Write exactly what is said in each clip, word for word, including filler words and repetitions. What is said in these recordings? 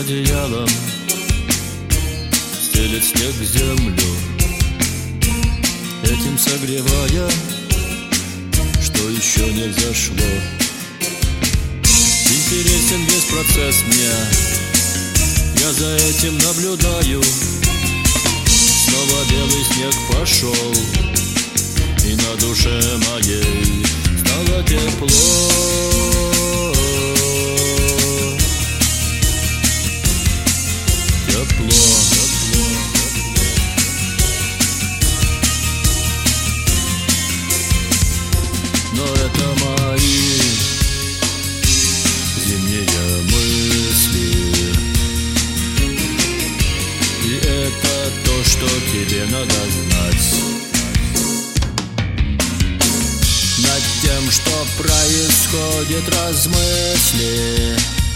одеялом стелет снег землю, этим согревая, что еще не взошло. Интересен весь процесс мне, я за этим наблюдаю. Снова белый снег пошел, и на душе моей стало тепло. Тепло, тепло, тепло. Но это мои зимние мысли, и это то, что тебе надо знать. Над тем, что происходит, размысли.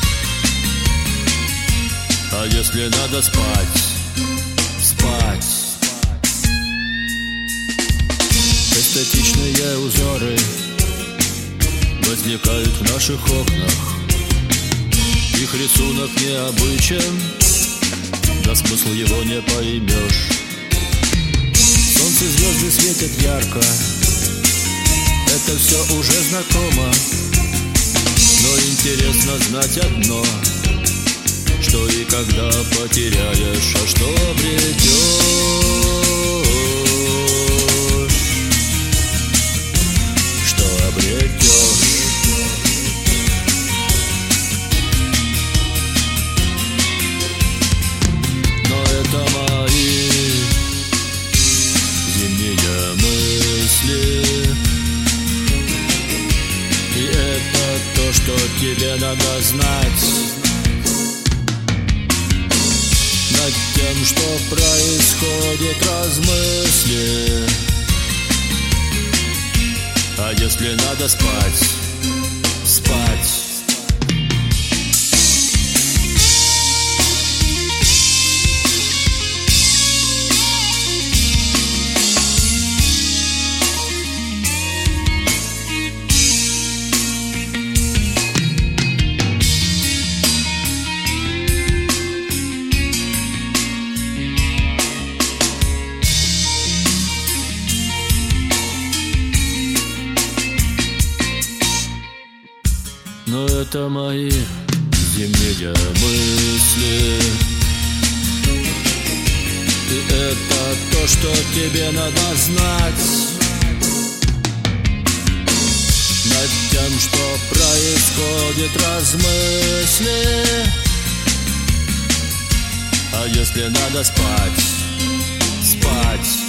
А если надо спать, спать. Эстетичные узоры возникают в наших окнах. Их рисунок необычен, да смысл его не поймешь. Солнце, звезды светят ярко, это все уже знакомо. Но интересно знать одно, что и когда потеряешь, а что обретешь, что обретешь. Но это мои зимние мысли, и это то, что тебе надо знать. Над тем, что происходит, размысли. А если надо спать, спать. Но это мои зимние мысли, и это то, что тебе надо знать. Над тем, что происходит, размысли. А если надо спать, спать.